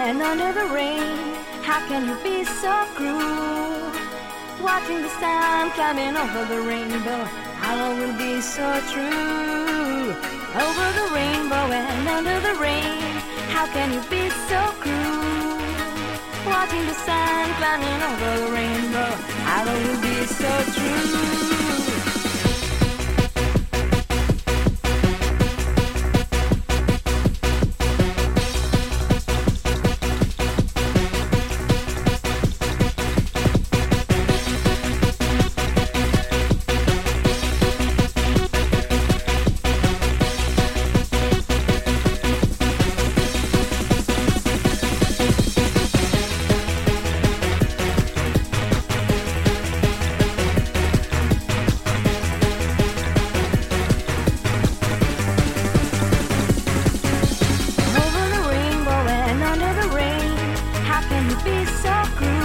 and under the rain. How can you be so cruel? Watching the sun climbing over the rainbow, our love will be so true. Over the rainbow and under the rain, how can you be so cruel? Watching the sun climbing over the rainbow, our love will be so true. Be so cruel.